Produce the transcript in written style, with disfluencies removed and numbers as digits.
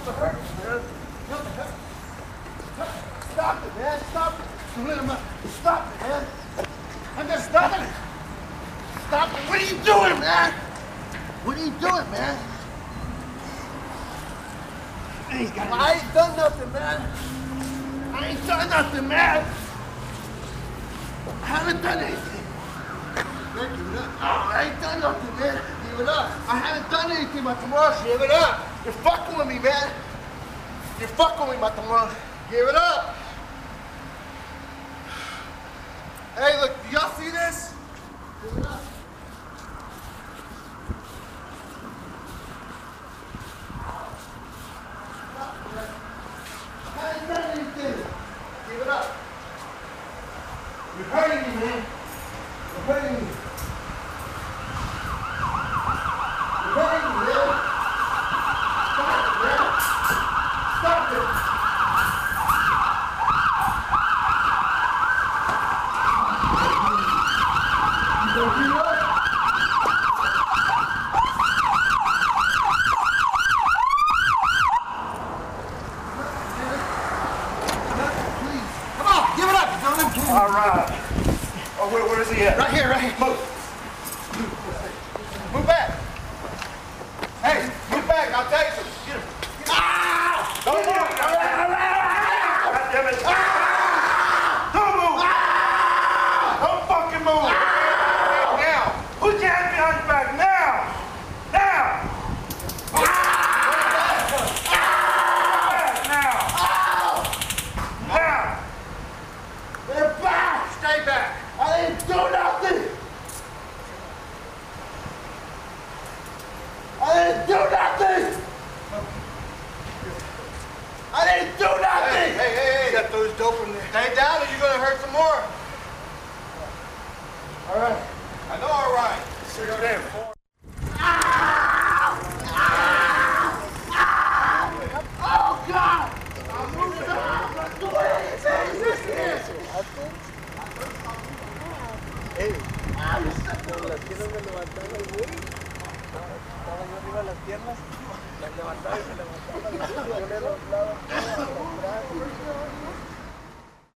Nothing hurts, man. Nothing hurts. Stop it, man. Stop it. Stop it, man. I'm just stopping it. Stop it. What are you doing, man? What are you doing, man? I ain't done nothing, man. I ain't done nothing, man. I haven't done anything. Man, give it up. Oh, I ain't done nothing, man. Give it up. I haven't done anything, Matamoros. Give it up. You're fucking with me, man. You're fucking with me, Matamoros. Give it up. Hey, look, do y'all see this? Give it up. I haven't done anything. Give it up. You're hurting me, man. You're hurting me. You're hurting me, man. Stop it, man. Stop it. You gonna do what? All right. Oh, where is he at? Right here, right here. Move. Move back. Hey, move back. I'll tell you something. Get him. Ah! Don't move. God damn it. Ah! Don't move. Ah! Don't fucking move. Ah! Now. Put your hand behind your back. Now. Now. Ah! Now. Now. They're back! Stay back! I didn't do nothing! I didn't do nothing! I didn't do nothing! Hey, you gotta throw this dope in there. Stay down or you're gonna hurt some more. All right. I know all right. 6 damn. Oh, God! I'm moving up! I'm doing anything! Las piernas me levantaba el güey. Estaba yo arriba de las piernas, las levantaba y me levantaba. Las ponía a los lados, atrás.